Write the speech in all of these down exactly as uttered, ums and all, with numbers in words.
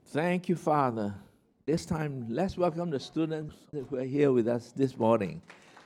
Thank you, Father. This time, let's welcome the students who are here with us this morning.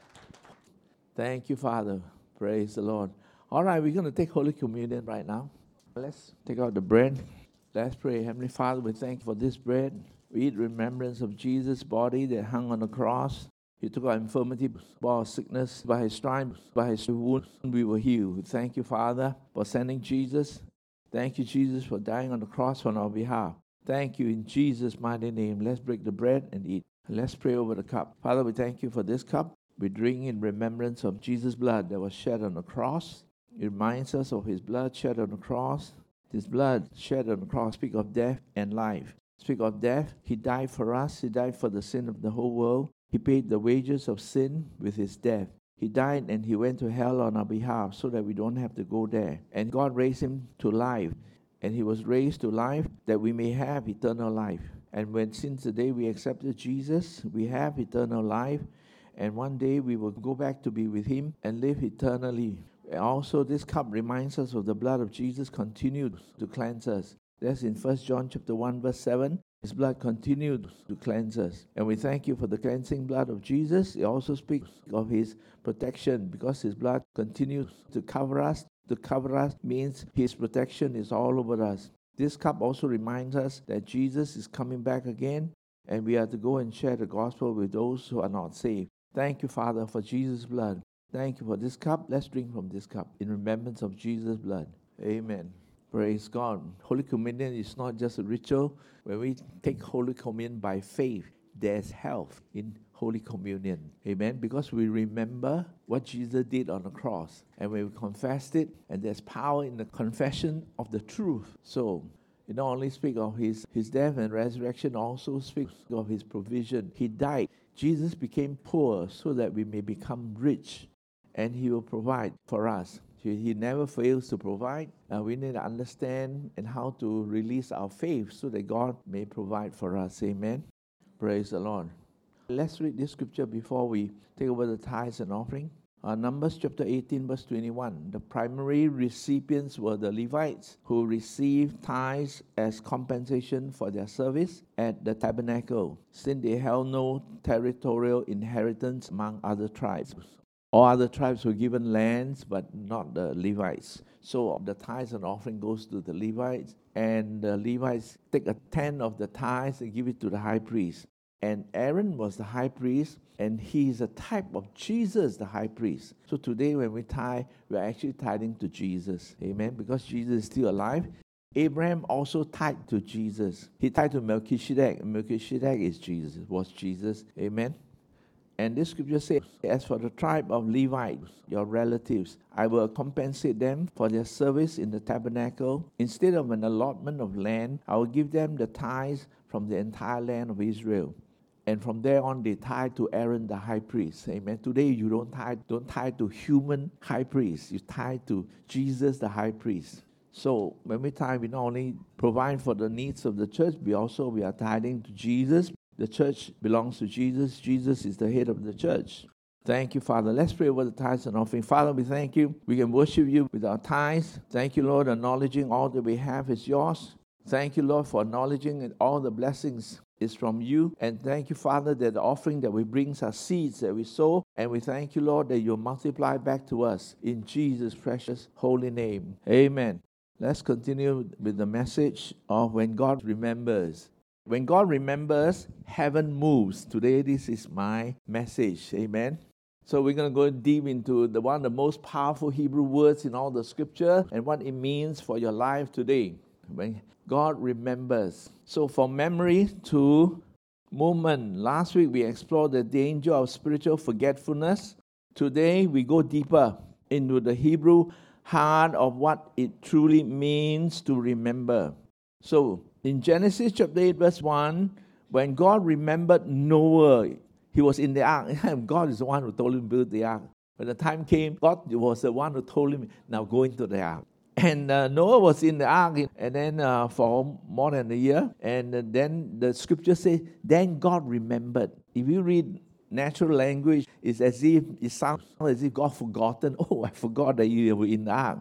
Thank you, Father. Praise the Lord. All right, we're going to take Holy Communion right now. Let's take out the bread. Let's pray. Heavenly Father, we thank you for this bread. We eat remembrance of Jesus' body that hung on the cross. He took our infirmity, bore our sickness. By his stripes, by his wounds, we were healed. Thank you, Father, for sending Jesus. Thank you, Jesus, for dying on the cross on our behalf. Thank you in Jesus' mighty name. Let's break the bread and eat. Let's pray over the cup. Father, we thank you for this cup. We drink in remembrance of Jesus' blood that was shed on the cross. It reminds us of his blood shed on the cross. His blood shed on the cross speak of death and life. Speak of death. He died for us. He died for the sin of the whole world. He paid the wages of sin with his death. He died and he went to hell on our behalf so that we don't have to go there. And God raised him to life. And he was raised to life that we may have eternal life. And when since the day we accepted Jesus, we have eternal life. And one day we will go back to be with him and live eternally. Also, this cup reminds us of the blood of Jesus continued to cleanse us. That's in First John chapter one, verse seven. His blood continued to cleanse us. And we thank you for the cleansing blood of Jesus. It also speaks of his protection because his blood continues to cover us. To cover us means his protection is all over us. This cup also reminds us that Jesus is coming back again, and we are to go and share the gospel with those who are not saved. Thank you, Father, for Jesus' blood. Thank you for this cup. Let's drink from this cup in remembrance of Jesus' blood. Amen. Praise God. Holy Communion is not just a ritual. When we take Holy Communion by faith, there's health in Holy Communion. Amen. Because we remember what Jesus did on the cross. And when we confessed it, and there's power in the confession of the truth. So, it not only speaks of his, his death and resurrection, also speaks of his provision. He died. Jesus became poor so that we may become rich. And he will provide for us. He never fails to provide. Uh, we need to understand and how to release our faith so that God may provide for us. Amen. Praise the Lord. Let's read this scripture before we take over the tithes and offering. Uh, Numbers chapter eighteen, verse twenty-one. The primary recipients were the Levites who received tithes as compensation for their service at the tabernacle, since they held no territorial inheritance among other tribes. All other tribes were given lands, but not the Levites. So the tithes and offering goes to the Levites, and the Levites take a tenth of the tithes and give it to the high priest. And Aaron was the high priest, and he is a type of Jesus, the high priest. So today when we tithe, we're actually tithing to Jesus. Amen. Because Jesus is still alive. Abraham also tithed to Jesus. He tithed to Melchizedek. Melchizedek is Jesus, was Jesus. Amen. And this scripture says, as for the tribe of Levites, your relatives, I will compensate them for their service in the tabernacle. Instead of an allotment of land, I will give them the tithes from the entire land of Israel. And from there on, they tithe to Aaron the high priest. Amen. Today, you don't tithe, don't tithe to human high priest. You tithe to Jesus the high priest. So when we tithe, we not only provide for the needs of the church, we also we are tithing to Jesus. The church belongs to Jesus. Jesus is the head of the church. Thank you, Father. Let's pray over the tithes and offering. Father, we thank you. We can worship you with our tithes. Thank you, Lord, acknowledging all that we have is yours. Thank you, Lord, for acknowledging that all the blessings is from you. And thank you, Father, that the offering that we bring are seeds that we sow. And we thank you, Lord, that you'll multiply back to us in Jesus' precious holy name. Amen. Let's continue with the message of when God remembers. When God remembers, heaven moves. Today, this is my message. Amen. So we're going to go deep into the one of the most powerful Hebrew words in all the scripture and what it means for your life today. When God remembers. So from memory to movement. Last week, we explored the danger of spiritual forgetfulness. Today, we go deeper into the Hebrew heart of what it truly means to remember. So, in Genesis chapter eight, verse one, when God remembered Noah, he was in the ark. God is the one who told him to build the ark. When the time came, God was the one who told him, now go into the ark. And uh, Noah was in the ark, and then uh, for more than a year. And uh, then the scripture says, then God remembered. If you read natural language, it's as if, it sounds as if God forgotten. Oh, I forgot that you were in the ark.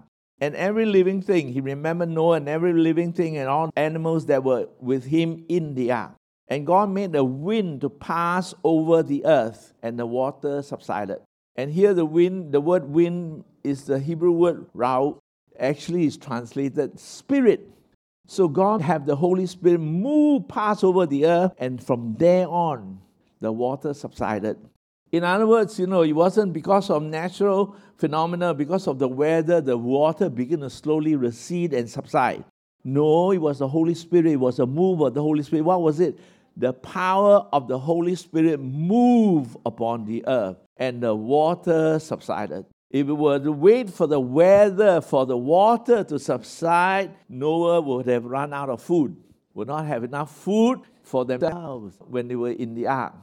and every living thing. He remembered Noah and every living thing and all animals that were with him in the ark. And God made a wind to pass over the earth, and the water subsided. And here the wind, the word wind is the Hebrew word rao, actually is translated spirit. So God had the Holy Spirit move, pass over the earth, and from there on, the water subsided. In other words, you know, it wasn't because of natural phenomena, because of the weather, the water began to slowly recede and subside. No, it was the Holy Spirit. It was a move of the Holy Spirit. What was it? The power of the Holy Spirit moved upon the earth, and the water subsided. If we were to wait for the weather, for the water to subside, Noah would have run out of food, would not have enough food for themselves when they were in the ark.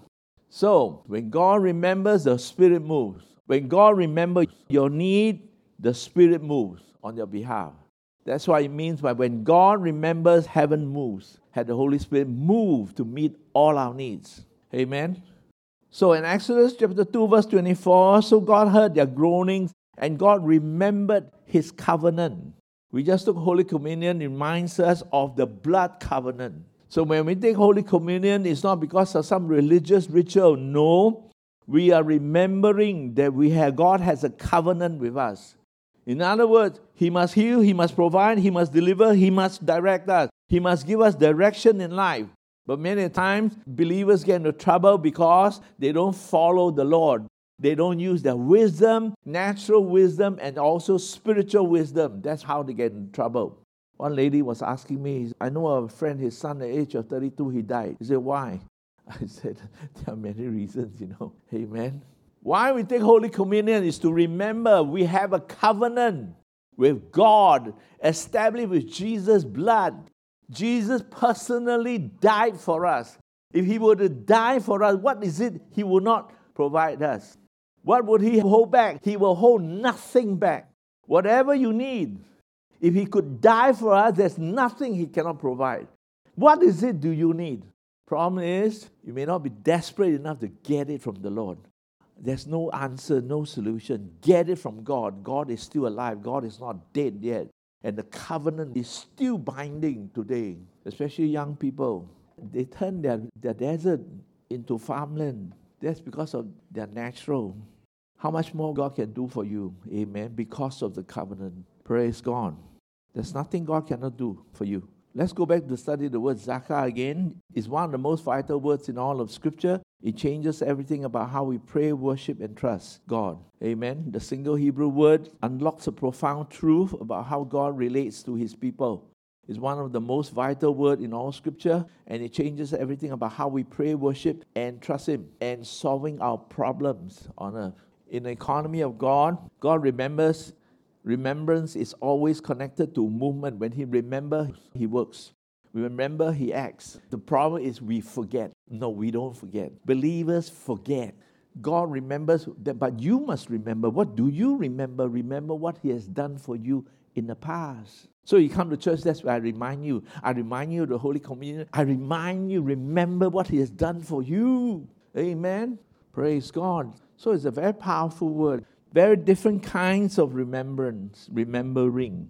So, when God remembers, the Spirit moves. When God remembers your need, the Spirit moves on your behalf. That's what it means by when God remembers, heaven moves. Had the Holy Spirit move to meet all our needs. Amen? So in Exodus chapter two, verse twenty-four, so God heard their groanings, and God remembered His covenant. We just took Holy Communion, it reminds us of the blood covenant. So when we take Holy Communion, it's not because of some religious ritual. No, we are remembering that we have God has a covenant with us. In other words, He must heal, He must provide, He must deliver, He must direct us. He must give us direction in life. But many times, believers get into trouble because they don't follow the Lord. They don't use their wisdom, natural wisdom, and also spiritual wisdom. That's how they get in trouble. One lady was asking me, I know a friend, his son at the age of thirty-two, he died. He said, why? I said, there are many reasons, you know. Amen. Why we take Holy Communion is to remember we have a covenant with God, established with Jesus' blood. Jesus personally died for us. If He were to die for us, what is it He will not provide us? What would He hold back? He will hold nothing back. Whatever you need, if He could die for us, there's nothing He cannot provide. What is it do you need? Problem is, you may not be desperate enough to get it from the Lord. There's no answer, no solution. Get it from God. God is still alive. God is not dead yet. And the covenant is still binding today, especially young people. They turn their, their desert into farmland. That's because of their natural. How much more God can do for you, amen, because of the covenant. Praise God. There's nothing God cannot do for you. Let's go back to study the word zakah again. It's one of the most vital words in all of Scripture. It changes everything about how we pray, worship, and trust God. Amen. The single Hebrew word unlocks a profound truth about how God relates to His people. It's one of the most vital words in all Scripture, and it changes everything about how we pray, worship, and trust Him, and solving our problems on earth. In the economy of God, God remembers. Remembrance is always connected to movement. When He remembers, He works. We remember, He acts. The problem is we forget. No, we don't forget. Believers forget. God remembers that, but you must remember. What do you remember? Remember what He has done for you in the past. So you come to church, that's where I remind you. I remind you of the Holy Communion. I remind you, remember what He has done for you. Amen. Praise God. So it's a very powerful word. Very different kinds of remembrance, remembering.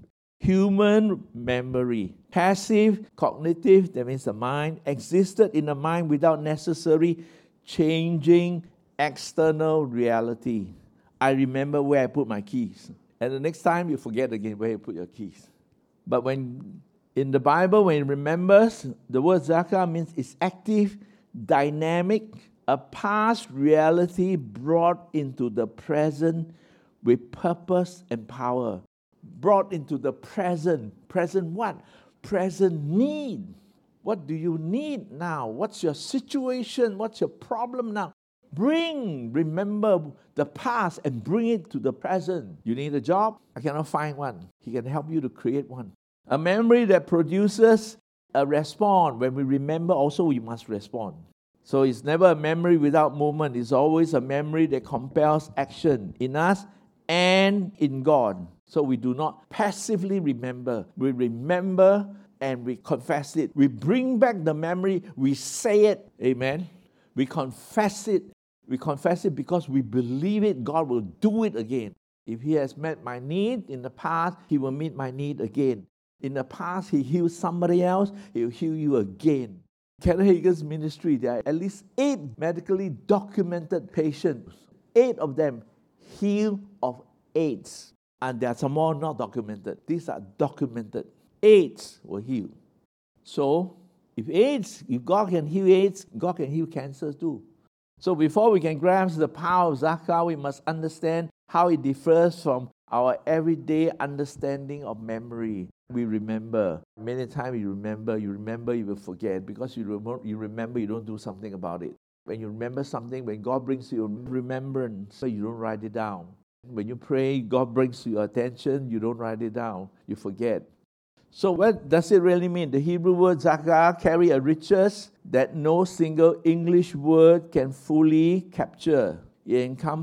Human memory. Passive, cognitive, that means the mind, existed in the mind without necessary changing external reality. I remember where I put my keys. And the next time you forget again where you put your keys. But when in the Bible, when it remembers, the word zakah means it's active, dynamic, a past reality brought into the present with purpose and power. Brought into the present. Present what? Present need. What do you need now? What's your situation? What's your problem now? Bring, remember the past and bring it to the present. You need a job? I cannot find one. He can help you to create one. A memory that produces a response. When we remember, also we must respond. So it's never a memory without movement. It's always a memory that compels action in us and in God. So we do not passively remember. We remember and we confess it. We bring back the memory. We say it. Amen. We confess it. We confess it because we believe it. God will do it again. If He has met my need in the past, He will meet my need again. In the past, He healed somebody else, He will heal you again. Kenneth Hagin's ministry, there are at least eight medically documented patients. Eight of them healed of AIDS. And there are some more not documented. These are documented. AIDS were healed. So, if AIDS, if God can heal AIDS, God can heal cancer too. So before we can grasp the power of Zakah, we must understand how it differs from our everyday understanding of memory. We remember. Many times you remember, you remember, you will forget. Because you remember, you remember, you don't do something about it. When you remember something, when God brings you remembrance, so you don't write it down. When you pray, God brings to your attention, you don't write it down. You forget. So what does it really mean? The Hebrew word zakah carry a riches that no single English word can fully capture. It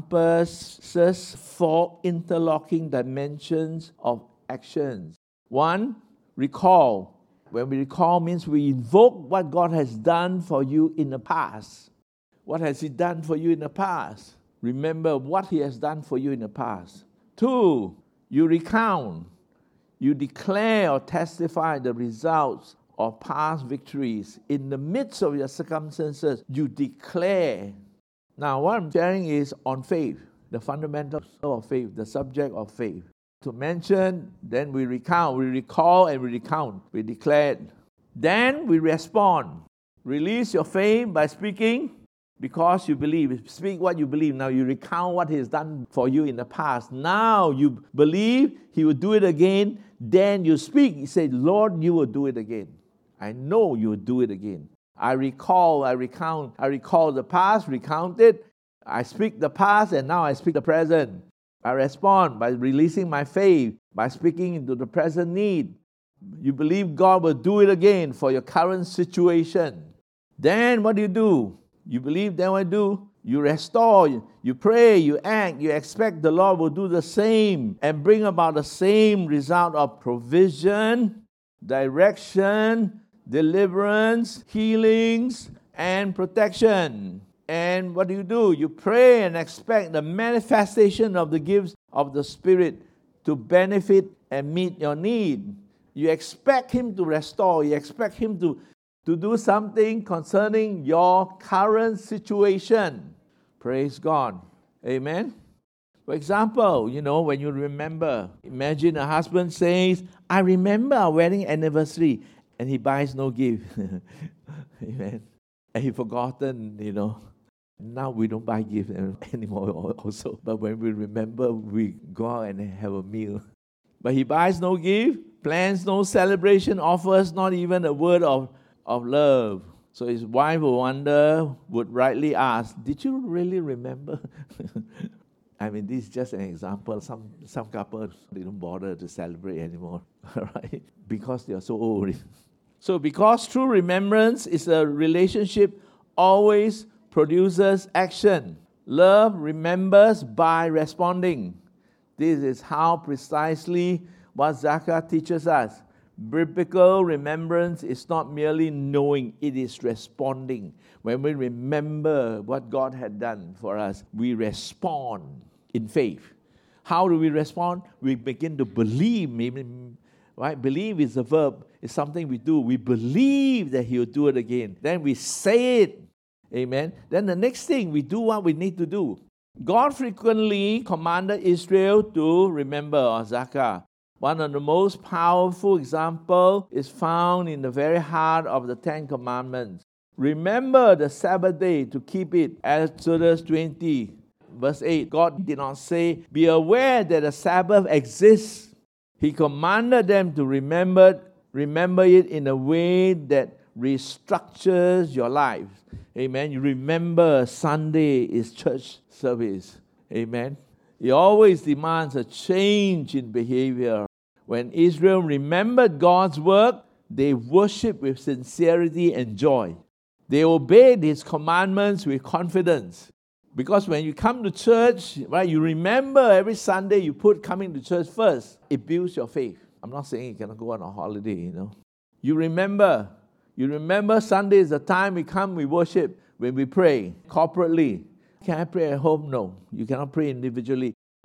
encompasses four interlocking dimensions of actions. One, recall. When we recall means we invoke what God has done for you in the past. What has He done for you in the past? Remember what He has done for you in the past. Two, you recount. You declare or testify the results of past victories. In the midst of your circumstances, you declare. Now, what I'm sharing is on faith, the fundamentals of faith, the subject of faith. To mention, then we recount, we recall and we recount. We declare. Then we respond. Release your faith by speaking because you believe. Speak what you believe. Now you recount what He has done for you in the past. Now you believe He will do it again. Then you speak. You say, Lord, you will do it again. I know you will do it again. I recall, I recount, I recall the past, recount it. I speak the past, and now I speak the present. I respond by releasing my faith, by speaking into the present need. You believe God will do it again for your current situation. Then what do you do? You believe, then what do you do? You restore, you pray, you act, you expect the Lord will do the same and bring about the same result of provision, direction, deliverance, healings, and protection. And what do you do? You pray and expect the manifestation of the gifts of the Spirit to benefit and meet your need. You expect Him to restore. You expect Him to, to do something concerning your current situation. Praise God. Amen. For example, you know, when you remember, imagine a husband says, I remember our wedding anniversary, and he buys no gift. Amen. And he forgotten, you know. Now we don't buy gifts anymore also. But when we remember, we go out and have a meal. But he buys no gift, plans no celebration, offers not even a word of, of love. So his wife will wonder, would rightly ask, did you really remember? I mean, this is just an example. Some some couples, they don't bother to celebrate anymore, right? Because they are so old. So because true remembrance is a relationship, always produces action. Love remembers by responding. This is how precisely what zakah teaches us. Biblical remembrance is not merely knowing, it is responding. When we remember what God had done for us, we respond in faith. How do we respond? We begin to believe. Right? Believe is a verb. It's something we do. We believe that He will do it again. Then we say it. Amen. Then the next thing, we do what we need to do. God frequently commanded Israel to remember or zakah. One of the most powerful examples is found in the very heart of the Ten Commandments. Remember the Sabbath day to keep it. Exodus twenty, verse eight. God did not say, be aware that the Sabbath exists. He commanded them to remember, remember it in a way that restructures your life. Amen. You remember Sunday is church service. Amen. He always demands a change in behavior. When Israel remembered God's work, they worshiped with sincerity and joy. They obeyed His commandments with confidence. Because when you come to church, right, you remember every Sunday you put coming to church first. It builds your faith. I'm not saying you cannot go on a holiday, you know. You remember. You remember Sunday is the time we come, we worship, when we pray corporately. Can I pray at home? No. You cannot pray individually.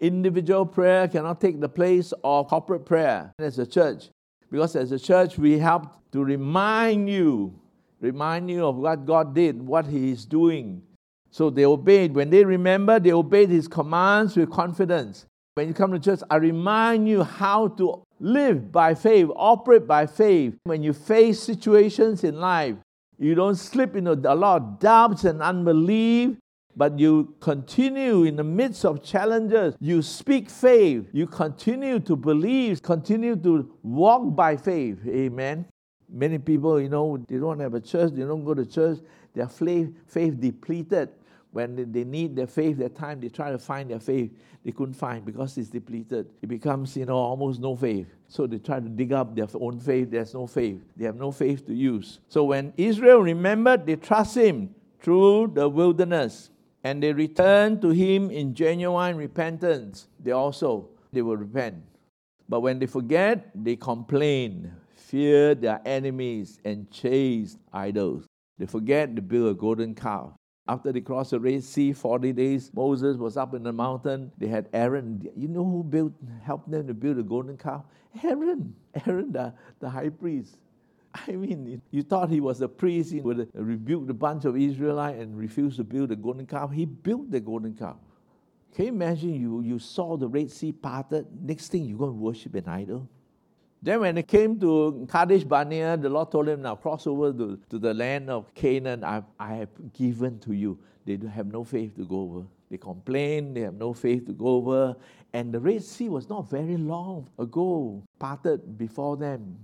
Individual prayer cannot take the place of corporate prayer as a church. Because as a church, we help to remind you, remind you of what God did, what He is doing. So they obeyed. When they remember, they obeyed His commands with confidence. When you come to church, I remind you how to live by faith, operate by faith. When you face situations in life, you don't slip into a lot of doubts and unbelief, but you continue in the midst of challenges. You speak faith. You continue to believe, continue to walk by faith. Amen. Many people, you know, they don't have a church, they don't go to church, their faith, faith depleted. When they need their faith, their time, they try to find their faith. They couldn't find because it's depleted. It becomes, you know, almost no faith. So they try to dig up their own faith. There's no faith. They have no faith to use. So when Israel remembered, they trust Him through the wilderness. And they returned to Him in genuine repentance. They also, they will repent. But when they forget, they complain, fear their enemies, and chase idols. They forget to build a golden calf. After they crossed the Red Sea, forty days, Moses was up in the mountain. They had Aaron. You know who built, helped them to build a golden calf? Aaron. Aaron, the, the high priest. I mean, you thought he was a priest. He would rebuke the bunch of Israelites and refuse to build the golden calf. He built the golden calf. Can you imagine you, you saw the Red Sea parted? Next thing, you're going to worship an idol? Then when they came to Kadesh Barnea, the Lord told him, now cross over to, to the land of Canaan I, I have given to you. They have no faith to go over. They complain, they have no faith to go over. And the Red Sea was not very long ago, parted before them.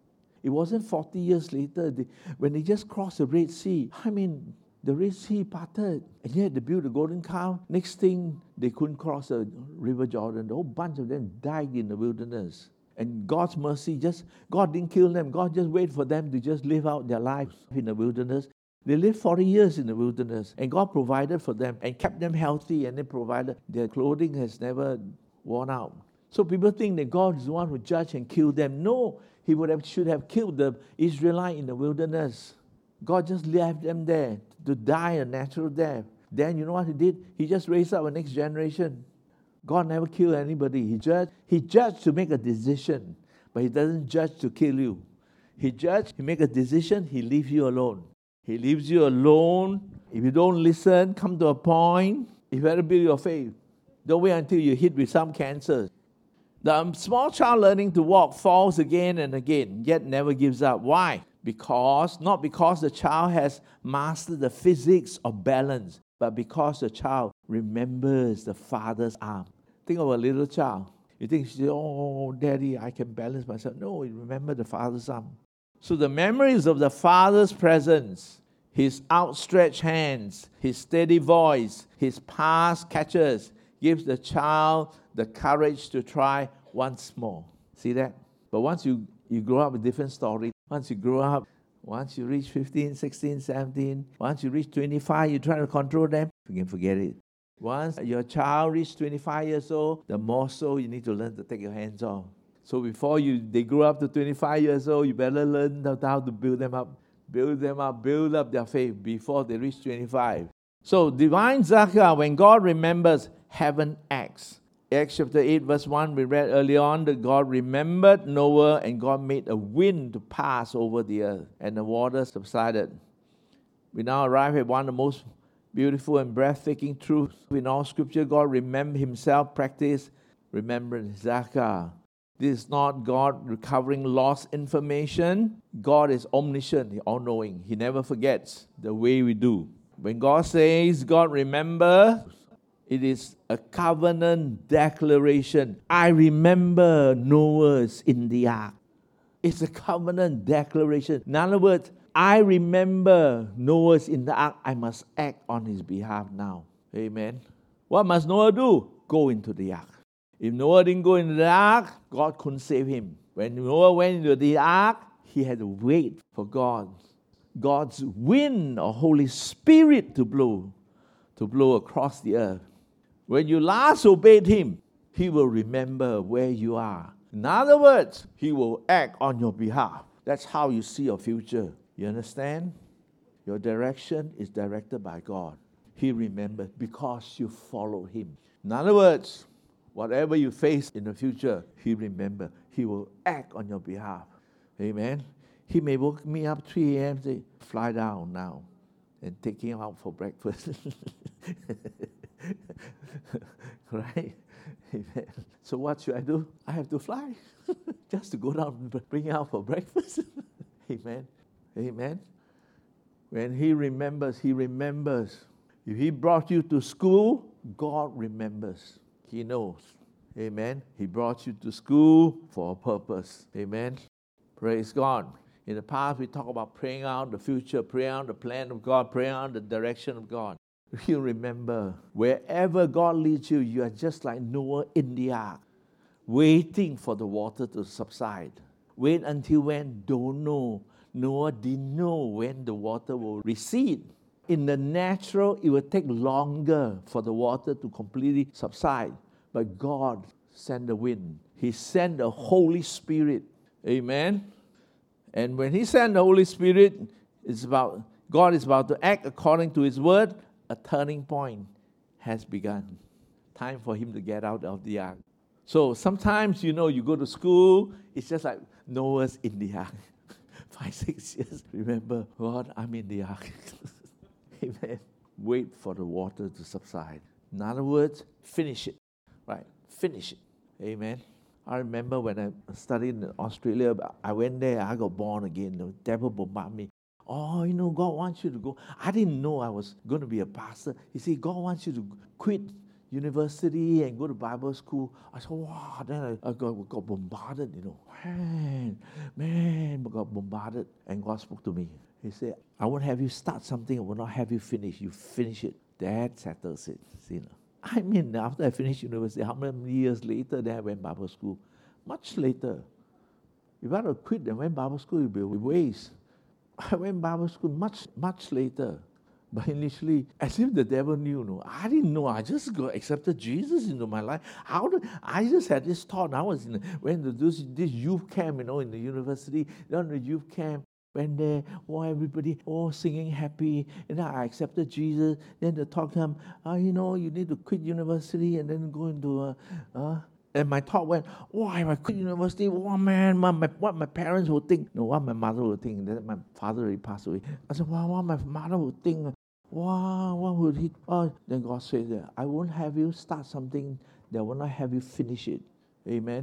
It wasn't forty years later, they, when they just crossed the Red Sea. I mean, the Red Sea parted, and yet they built a golden calf. Next thing, they couldn't cross the River Jordan. The whole bunch of them died in the wilderness. And God's mercy, just God didn't kill them. God just waited for them to just live out their lives in the wilderness. They lived forty years in the wilderness, and God provided for them and kept them healthy, and they provided. Their clothing has never worn out. So people think that God is the one who judged and killed them. No, He would have should have killed the Israelite in the wilderness. God just left them there to die a natural death. Then you know what He did? He just raised up a next generation. God never killed anybody. He judged, he judged to make a decision, but He doesn't judge to kill you. He judged, He make a decision, He leaves you alone. He leaves you alone. If you don't listen, come to a point, you better build your faith. Don't wait until you're hit with some cancer. The small child learning to walk falls again and again, yet never gives up. Why? Because, not because the child has mastered the physics of balance, but because the child remembers the father's arm. Think of a little child. You think, oh, Daddy, I can balance myself. No, you remember the father's arm. So the memories of the father's presence, His outstretched hands, His steady voice, His past catches, gives the child the courage to try once more. See that? But once you, you grow up, a different story. Once you grow up, once you reach fifteen, sixteen, seventeen, once you reach twenty-five, you try to control them, you can forget it. Once your child reaches twenty-five years old, the more so you need to learn to take your hands off. So before you they grow up to twenty-five years old, you better learn how to build them up. Build them up, build up their faith before they reach twenty-five. So divine Zakah, when God remembers, heaven acts. Acts chapter eight, verse one, we read early on that God remembered Noah and God made a wind to pass over the earth and the water subsided. We now arrive at one of the most beautiful and breathtaking truths in all Scripture. God remembered Himself, practiced remembrance, Zakah. This is not God recovering lost information. God is omniscient, He all-knowing. He never forgets the way we do. When God says, God remember, it is a covenant declaration. I remember Noah's in the ark. It's a covenant declaration. In other words, I remember Noah's in the ark. I must act on his behalf now. Amen. What must Noah do? Go into the ark. If Noah didn't go into the ark, God couldn't save him. When Noah went into the ark, he had to wait for God. God's wind or Holy Spirit to blow, to blow across the earth. When you last obeyed Him, He will remember where you are. In other words, He will act on your behalf. That's how you see your future. You understand? Your direction is directed by God. He remembered because you follow Him. In other words, Whatever you face in the future, He remember. He will act on your behalf. Amen. He may wake me up three a.m. and say, fly down now and take him out for breakfast. Right? Amen. So what should I do? I have to fly just to go down and bring him out for breakfast. Amen. Amen. When He remembers, He remembers. If He brought you to school, God remembers. He knows. Amen. He brought you to school for a purpose. Amen. Praise God. In the past, we talk about praying out the future, praying out the plan of God, praying out the direction of God. You remember, wherever God leads you, you are just like Noah in the ark, waiting for the water to subside. Wait until when? Don't know. Noah didn't know when the water will recede. In the natural, it will take longer for the water to completely subside. But God sent the wind. He sent the Holy Spirit. Amen. And when He sent the Holy Spirit, it's about God is about to act according to His word. A turning point has begun. Time for Him to get out of the ark. So sometimes, you know, you go to school, it's just like Noah's in the ark. Five, six years. Remember, God, I'm in the ark. Amen. Wait for the water to subside. In other words, finish it. Right? Finish it. Amen. I remember when I studied in Australia, I went there, I got born again. The devil bombarded me. Oh, you know, God wants you to go. I didn't know I was going to be a pastor. He said, God wants you to quit university and go to Bible school. I said, wow. Then I, I got, got bombarded, you know. Man, man, I got bombarded. And God spoke to me. He said, I won't have you start something. I will not have you finish. You finish it. That settles it. See, you know. I mean, after I finished university, how many years later then I went Bible school? Much later. If I had quit and went Bible school, it would be a waste. I went Bible school much, much later. But initially, as if the devil knew, no, I didn't know. I just got accepted Jesus into my life. How did I just had this thought? I was in went to this, this youth camp, you know, in the university. Down the youth camp, went there, oh, everybody, oh, singing happy. And then I accepted Jesus. Then they talk to him, oh, you know, you need to quit university and then go into a. Uh, And my thought went, oh, if I quit university, oh man, my, my, what my parents will think. No, what my mother will think. Then my father already passed away. I said, wow, what my mother will think. Wow, what would he? Oh, then God said that I won't have you start something that will not have you finish it. Amen.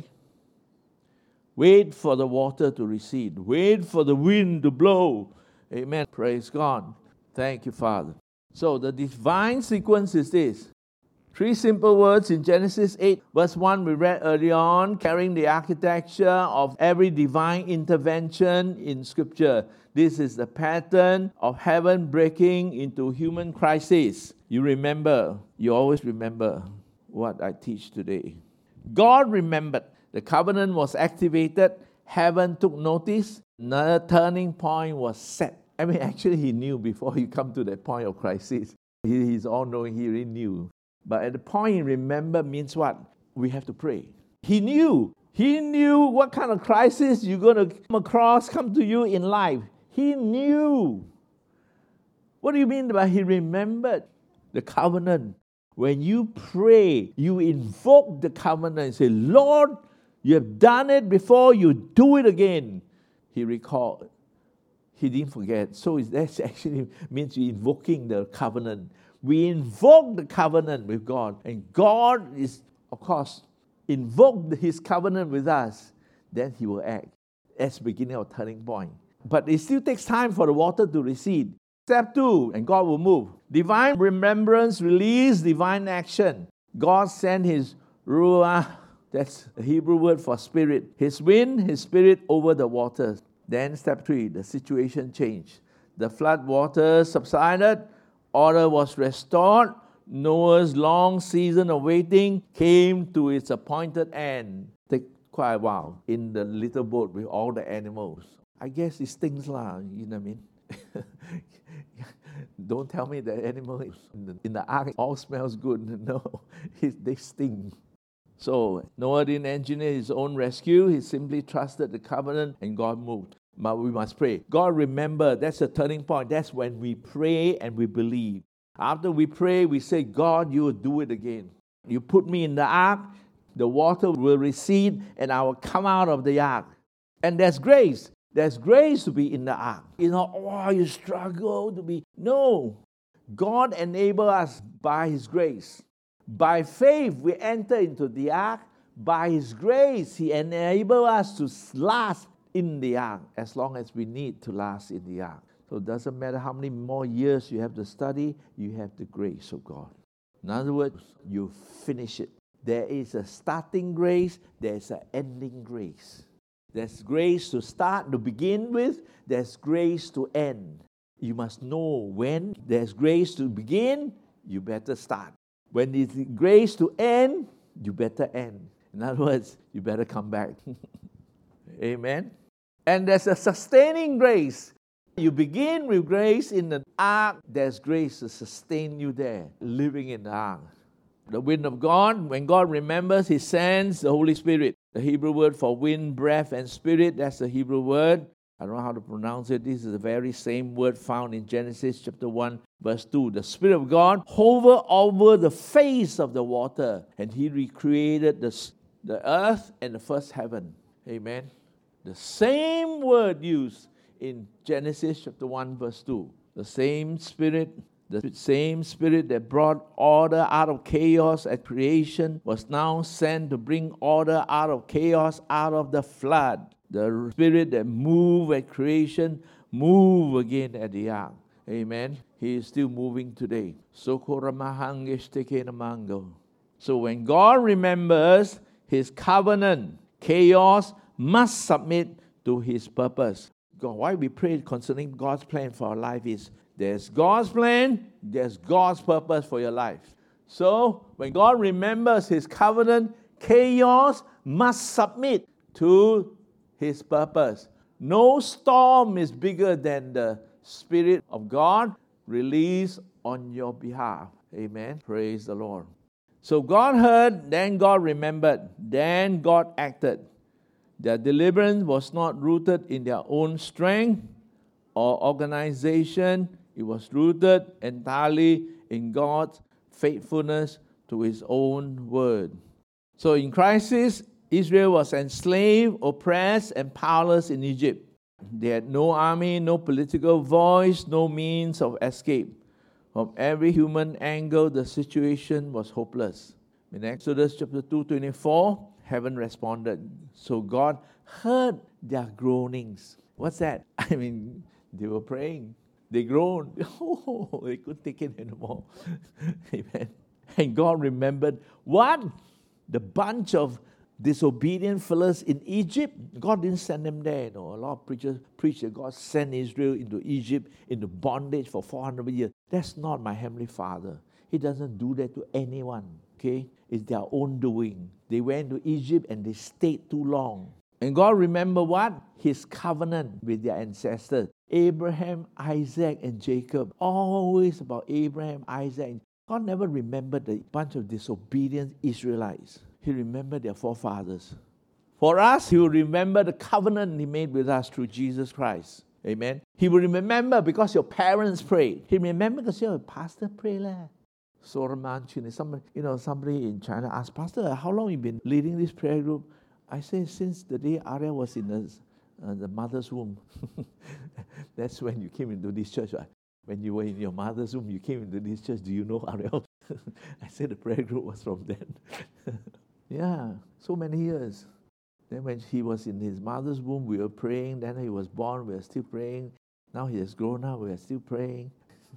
Wait for the water to recede. Wait for the wind to blow. Amen. Praise God. Thank you, Father. So the divine sequence is this. Three simple words in Genesis eight, verse one, we read early on, carrying the architecture of every divine intervention in Scripture. This is the pattern of heaven breaking into human crisis. You remember, you always remember what I teach today. God remembered. The covenant was activated. Heaven took notice. Another turning point was set. I mean, actually, He knew before He come to that point of crisis. He, he's all-knowing. He really knew. But at the point He remembered means what? We have to pray. He knew. He knew what kind of crisis you're going to come across, come to you in life. He knew. What do you mean by He remembered? The covenant. When you pray, you invoke the covenant and say, Lord, you have done it before, you do it again. He recalled. He didn't forget. So that actually means you're invoking the covenant. We invoke the covenant with God. And God is, of course, invoke His covenant with us. Then He will act. That's the beginning of turning point. But it still takes time for the water to recede. Step two, and God will move. Divine remembrance, release divine action. God sent His ruah, that's the Hebrew word for spirit. His wind, His spirit over the waters. Then step three, the situation changed. The flood waters subsided. Order was restored. Noah's long season of waiting came to its appointed end. Take quite a while in the little boat with all the animals. I guess it stings lah, you know what I mean? Don't tell me the animal in the, in the ark all smells good. No, they sting. So Noah didn't engineer his own rescue. He simply trusted the covenant and God moved. But we must pray. God, remember, that's a turning point. That's when we pray and we believe. After we pray, we say, God, you will do it again. You put me in the ark. the water will recede and I will come out of the ark. And there's grace. There's grace to be in the ark. You know, oh, you struggle to be. No. God enables us by His grace. By faith, we enter into the ark. By His grace, He enables us to last in the ark as long as we need to last in the ark. So it doesn't matter how many more years you have to study, you have the grace of God. In other words, you finish it. There is a starting grace, there's an ending grace. There's grace to start, to begin with, there's grace to end. You must know when there's grace to begin, you better start. When there's grace to end, you better end. In other words, you better come back. Amen? And there's a sustaining grace. You begin with grace in the ark, there's grace to sustain you there, living in the ark. The wind of God, when God remembers, He sends the Holy Spirit. The Hebrew word for wind, breath, and spirit, that's the Hebrew word. I don't know how to pronounce it. This is the very same word found in Genesis chapter one, verse two. The Spirit of God hovered over the face of the water, and He recreated the, the earth and the first heaven. Amen. The same word used in Genesis chapter one, verse two. The same Spirit, the same Spirit that brought order out of chaos at creation was now sent to bring order out of chaos, out of the flood. The Spirit that moved at creation, move again at the ark. Amen. He is still moving today. So when God remembers His covenant, chaos must submit to His purpose. God, why we pray concerning God's plan for our life is there's God's plan, there's God's purpose for your life. So when God remembers His covenant, chaos must submit to His purpose. No storm is bigger than the Spirit of God released on your behalf. Amen. Praise the Lord. So God heard, then God remembered, then God acted. Their deliverance was not rooted in their own strength or organization. It was rooted entirely in God's faithfulness to His own word. So in crisis, Israel was enslaved, oppressed, and powerless in Egypt. They had no army, no political voice, no means of escape. From every human angle, the situation was hopeless. In Exodus chapter two, twenty-four, heaven responded. So God heard their groanings. What's that? I mean, they were praying. They groaned. Oh, they couldn't take it anymore. Amen. And God remembered what? The bunch of disobedient fellows in Egypt. God didn't send them there. You know, a lot of preachers preach that God sent Israel into Egypt, into bondage for four hundred years. That's not my Heavenly Father. He doesn't do that to anyone. Okay? It's their own doing. They went to Egypt and they stayed too long. And God remembered what? His covenant with their ancestors. Abraham, Isaac, and Jacob. Always about Abraham, Isaac. God never remembered the bunch of disobedient Israelites. He remembered their forefathers. For us, He will remember the covenant He made with us through Jesus Christ. Amen. He will remember because your parents prayed. He will remember because your pastor prayed. So somebody, you know, somebody in China asked, Pastor, how long have you been leading this prayer group? I say, since the day Arya was in the, uh, the mother's womb. That's when you came into this church. Right? When you were in your mother's womb, you came into this church. Do you know Ariel? I said the prayer group was from then. Yeah, so many years. Then when he was in his mother's womb, we were praying. Then he was born, we were still praying. Now he has grown up, we are still praying.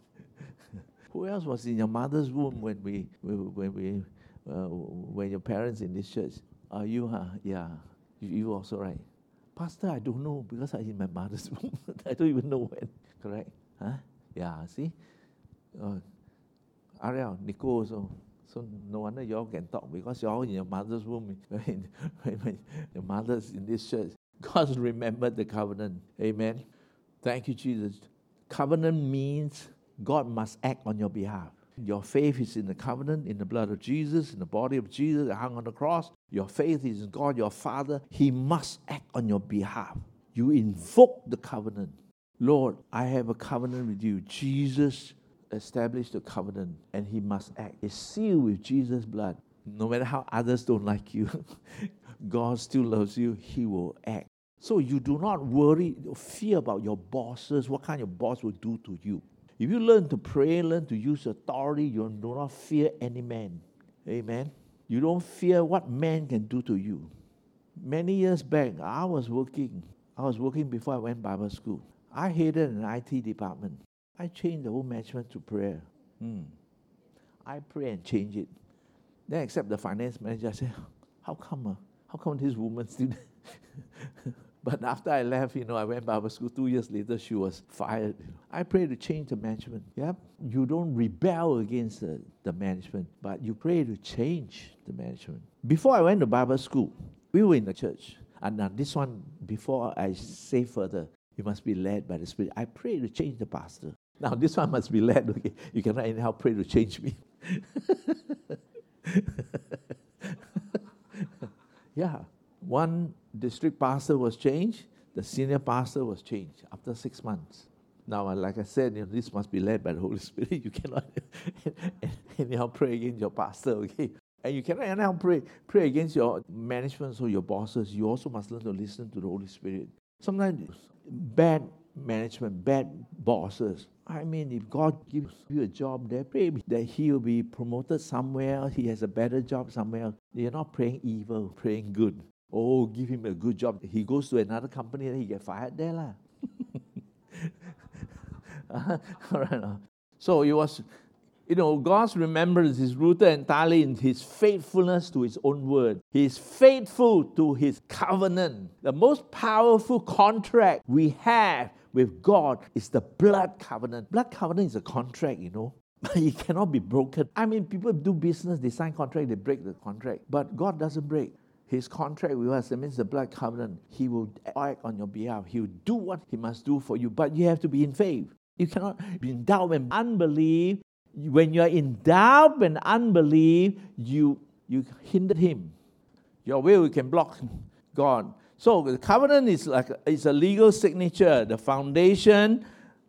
Who else was in your mother's womb when we, when we, uh, when your parents in this church? Are you, huh? Yeah, you, you also, right? Pastor, I don't know because I'm in my mother's womb. I don't even know when. Correct? Huh? Yeah, see? Uh, Ariel, Nicole also. So no wonder you all can talk because you're all in your mother's womb. When, when your mother's in this church. God remembered the covenant. Amen. Thank you, Jesus. Covenant means God must act on your behalf. Your faith is in the covenant, in the blood of Jesus, in the body of Jesus that hung on the cross. Your faith is in God, your Father. He must act on your behalf. You invoke the covenant. Lord, I have a covenant with you. Jesus established the covenant and He must act. It's sealed with Jesus' blood. No matter how others don't like you, God still loves you. He will act. So you do not worry, fear about your bosses, what kind of boss will do to you. If you learn to pray, learn to use authority, you do not fear any man. Amen. You don't fear what man can do to you. Many years back, I was working. I was working before I went Bible school. I hated an I T department. I changed the whole management to prayer. Hmm. I pray and change it. Then except the finance manager, I said, how come? Uh, how come this woman still... But after I left, you know, I went Bible school. Two years later, she was fired. I pray to change the management. Yep. You don't rebel against the, the management, but you pray to change the management. Before I went to Bible school, we were in the church. And now this one, before I say further, you must be led by the Spirit. I pray to change the pastor. Now this one must be led. Okay, you cannot anyhow pray to change me. Yeah. One district pastor was changed. The senior pastor was changed after six months. Now, like I said, you know, this must be led by the Holy Spirit. You cannot anyhow pray against your pastor, okay? And you cannot anyhow pray, pray against your management, so your bosses. You also must learn to listen to the Holy Spirit. Sometimes bad management, bad bosses. I mean, if God gives you a job there, pray that he will be promoted somewhere. He has a better job somewhere. You're not praying evil, praying good. Oh, give him a good job. He goes to another company, then he get fired there. lah. uh, all right. Uh. So it was, you know, God's remembrance is rooted entirely in his faithfulness to his own word. He is faithful to his covenant. The most powerful contract we have with God is the blood covenant. Blood covenant is a contract, you know. It cannot be broken. I mean, people do business, they sign contract, they break the contract. But God doesn't break his contract with us. That means the blood covenant. He will act on your behalf. He will do what he must do for you. But you have to be in faith. You cannot be in doubt and unbelief. When you are in doubt and unbelief, you, you hinder him. Your will can block God. So the covenant is like a, it's a legal signature, the foundation.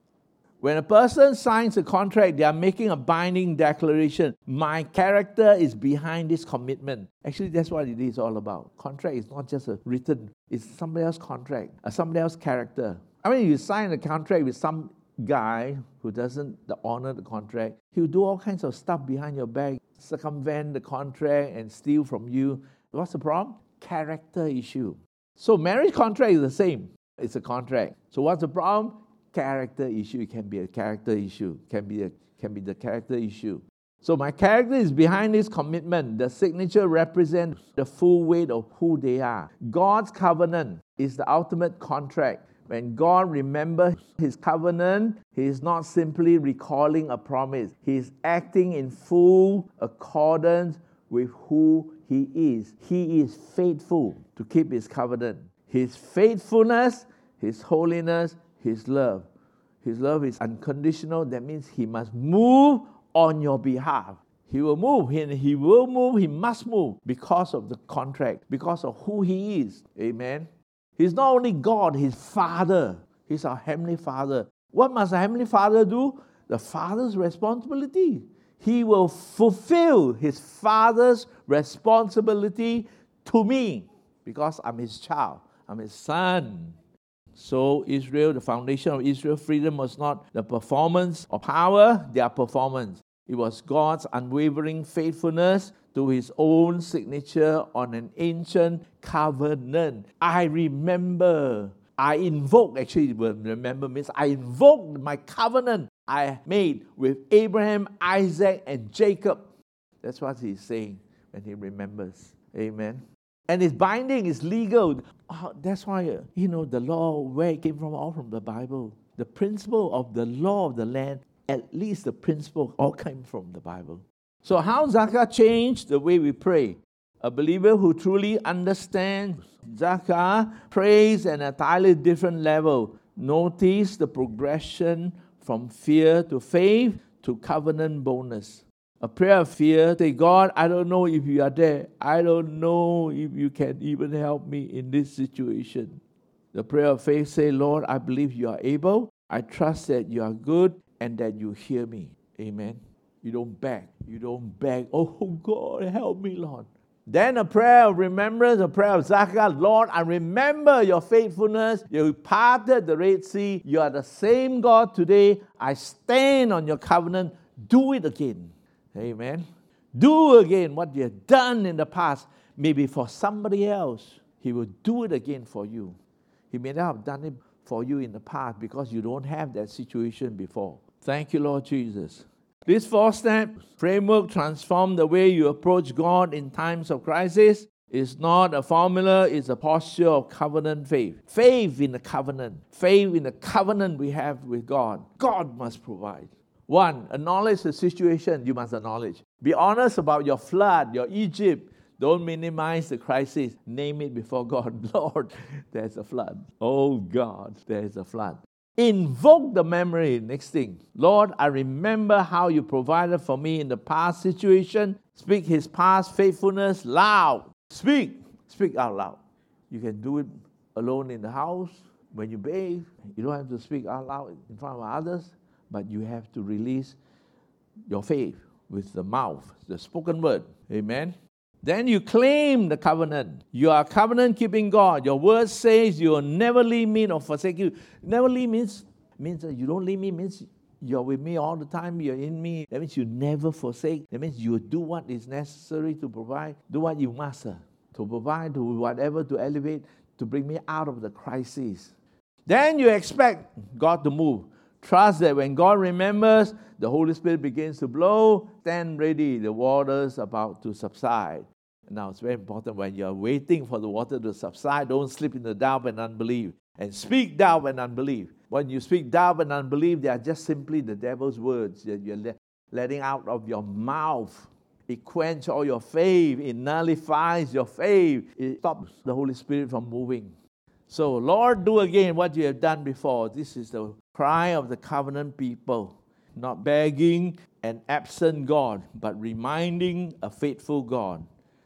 When a person signs a contract, they are making a binding declaration. My character is behind this commitment. Actually, that's what it is all about. Contract is not just a written, it's somebody else's contract, uh, somebody else's character. I mean, you sign a contract with some guy who doesn't honor the contract. He'll do all kinds of stuff behind your back, circumvent the contract and steal from you. What's the problem? Character issue. So marriage contract is the same. It's a contract. So what's the problem? Character issue. It can be a character issue. It can be a can be the character issue. So my character is behind this commitment. The signature represents the full weight of who they are. God's covenant is the ultimate contract. When God remembers his covenant, he is not simply recalling a promise. He is acting in full accordance with who he is. He is faithful to keep his covenant. His faithfulness, his holiness, his love. His love is unconditional. That means he must move on your behalf. He will move. He, he will move. He must move because of the contract, because of who he is. Amen. He's not only God, he's Father. He's our Heavenly Father. What must a Heavenly Father do? The Father's responsibility. He will fulfill his Father's responsibility to me because I'm his child. I'm his son. So Israel, the foundation of Israel's freedom was not the performance or power, their performance. It was God's unwavering faithfulness to his own signature on an ancient covenant. I remember, I invoke, actually remember means I invoked my covenant I made with Abraham, Isaac, and Jacob. That's what he's saying when he remembers. Amen. And it's binding, it's legal. Oh, that's why, uh, you know, the law, where it came from, all from the Bible. The principle of the law of the land, at least the principle all came from the Bible. So how Zakah changed the way we pray? A believer who truly understands Zakah prays at an entirely different level. Notice the progression from fear to faith to covenant boldness. A prayer of fear, say, God, I don't know if you are there. I don't know if you can even help me in this situation. The prayer of faith, say, Lord, I believe you are able. I trust that you are good and that you hear me. Amen. You don't beg. You don't beg, oh God, help me, Lord. Then a prayer of remembrance, a prayer of Zechariah. Lord, I remember your faithfulness. You parted the Red Sea. You are the same God today. I stand on your covenant. Do it again. Amen. Do again what you have done in the past. Maybe for somebody else, He will do it again for you. He may not have done it for you in the past because you don't have that situation before. Thank you, Lord Jesus. This four-step framework transforms the way you approach God in times of crisis. It's not a formula, it's a posture of covenant faith. Faith in the covenant. Faith in the covenant we have with God. God must provide. One, acknowledge the situation you must acknowledge. Be honest about your flood, your Egypt. Don't minimize the crisis. Name it before God. Lord, there's a flood. Oh God, there's a flood. Invoke the memory. Next thing. Lord, I remember how you provided for me in the past situation. Speak His past faithfulness loud. Speak. Speak out loud. You can do it alone in the house. When you bathe, you don't have to speak out loud in front of others, but you have to release your faith with the mouth, the spoken word. Amen. Then you claim the covenant. You are a covenant-keeping God. Your word says you will never leave me nor forsake you. Never leave means, means that you don't leave me, means you're with me all the time, you're in me. That means you never forsake. That means you do what is necessary to provide, do what you must, uh, to provide, to whatever, to elevate, to bring me out of the crisis. Then you expect God to move. Trust that when God remembers, the Holy Spirit begins to blow. Stand ready. The water's about to subside. Now, it's very important when you're waiting for the water to subside, don't slip into doubt and unbelief. And speak doubt and unbelief. When you speak doubt and unbelief, they are just simply the devil's words that you're le- letting out of your mouth. It quenches all your faith. It nullifies your faith. It stops the Holy Spirit from moving. So, Lord, do again what you have done before. This is the cry of the covenant people. Not begging an absent God, but reminding a faithful God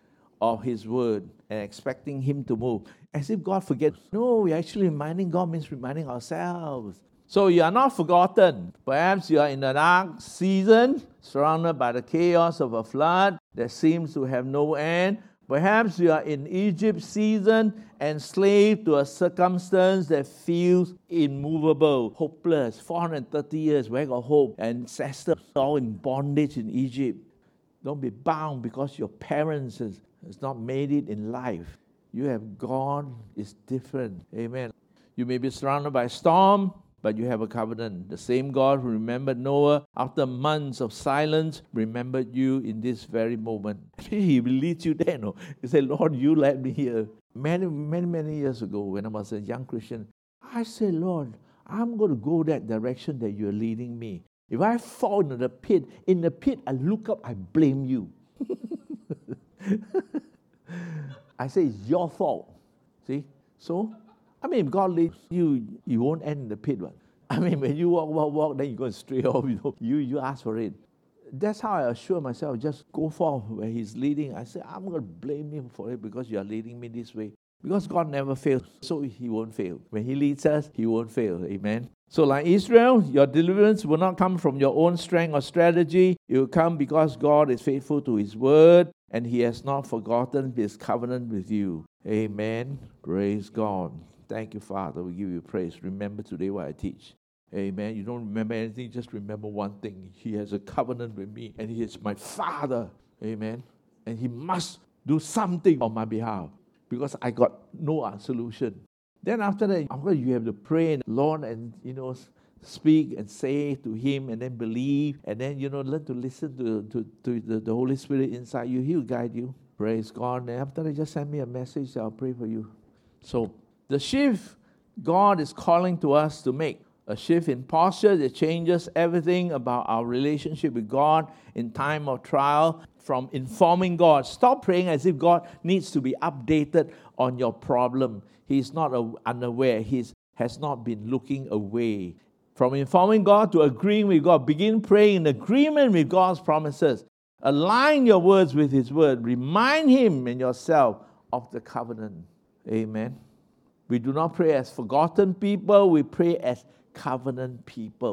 of His word and expecting Him to move. As if God forgets. No, we're actually reminding God means reminding ourselves. So you are not forgotten. Perhaps you are in a dark season, surrounded by the chaos of a flood that seems to have no end. Perhaps you are in Egypt season, enslaved to a circumstance that feels immovable, hopeless. four hundred thirty years, where got hope? Ancestors all in bondage in Egypt. Don't be bound because your parents has, has not made it in life. You have gone, it's different. Amen. You may be surrounded by storm, but you have a covenant. The same God who remembered Noah after months of silence remembered you in this very moment. He will lead you there. No? He said, Lord, you led me here. Many, many, many years ago when I was a young Christian, I said, Lord, I'm going to go that direction that you're leading me. If I fall into the pit, in the pit, I look up, I blame you. I say, it's your fault. See? So, I mean, if God leads you, you won't end in the pit. Right? I mean, when you walk, walk, walk, then you go straight off. You know, you, you ask for it. That's how I assure myself, just go forth where He's leading. I say, I'm going to blame Him for it because you are leading me this way. Because God never fails, so He won't fail. When He leads us, He won't fail. Amen. So like Israel, your deliverance will not come from your own strength or strategy. It will come because God is faithful to His word and He has not forgotten His covenant with you. Amen. Praise God. Thank you, Father. We give you praise. Remember today what I teach. Amen. You don't remember anything, just remember one thing. He has a covenant with me and He is my Father. Amen. And He must do something on my behalf because I got no solution. Then after that, of course, you have to pray, and Lord, and, you know, speak and say to Him, and then believe, and then, you know, learn to listen to, to, to the, the Holy Spirit inside you. He will guide you. Praise God. And after that, just send me a message. I'll pray for you. So the shift God is calling to us to make, a shift in posture that changes everything about our relationship with God in time of trial, from informing God. Stop praying as if God needs to be updated on your problem. He's not unaware. He has not been looking away. From informing God to agreeing with God, begin praying in agreement with God's promises. Align your words with His word. Remind Him and yourself of the covenant. Amen. We do not pray as forgotten people. We pray as covenant people.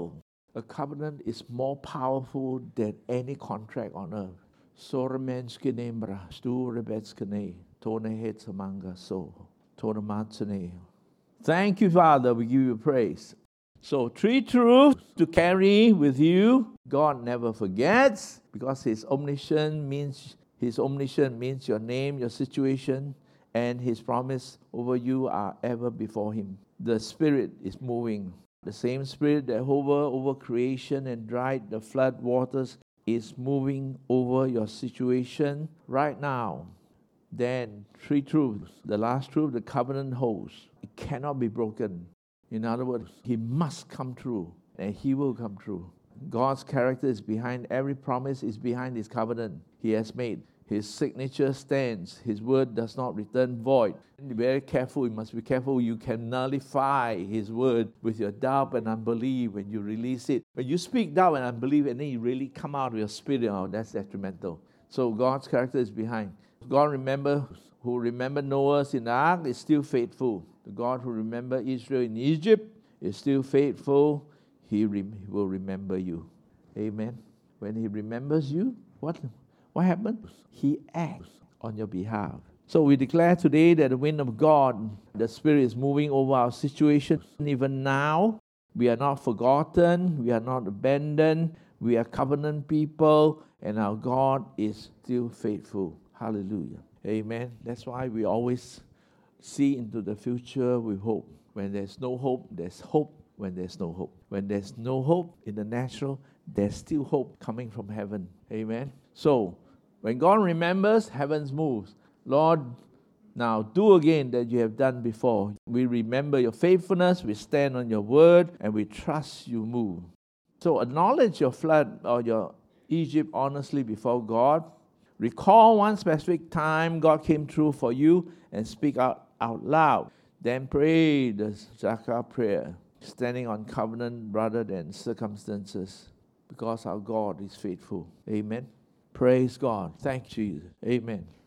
A covenant is more powerful than any contract on earth. Soremenske nembra, stu rebetskene, tone hetsamanga so, tone matsene. Thank you, Father. We give you praise. So, three truths to carry with you. God never forgets, because His omniscient means His omniscient means your name, your situation, and His promise over you are ever before Him. The Spirit is moving. The same Spirit that hovered over creation and dried the flood waters is moving over your situation right now. Then, three truths. The last truth, the covenant holds. It cannot be broken. In other words, He must come true, and He will come true. God's character is behind every promise, is behind His covenant He has made. His signature stands. His word does not return void. Be very careful. You must be careful. You can nullify His word with your doubt and unbelief when you release it. When you speak doubt and unbelief and then you really come out of your spirit, oh, that's detrimental. So God's character is behind. God remember who remembered Noah in the ark is still faithful. The God who remembered Israel in Egypt is still faithful. He rem- will remember you. Amen. When He remembers you, what, what happens? He acts on your behalf. So we declare today that the wind of God, the Spirit is moving over our situation. Even now, we are not forgotten. We are not abandoned. We are covenant people, and our God is still faithful. Hallelujah. Amen. That's why we always see into the future with hope. When there's no hope, there's hope when there's no hope. When there's no hope in the natural, there's still hope coming from heaven. Amen. So, when God remembers, heaven moves. Lord, now do again that you have done before. We remember your faithfulness, we stand on your word, and we trust you move. So acknowledge your flood or your Egypt honestly before God. Recall one specific time God came through for you and speak out, out loud. Then pray the Zakah prayer, standing on covenant rather than circumstances, because our God is faithful. Amen. Praise God. Thank you, Jesus. Amen.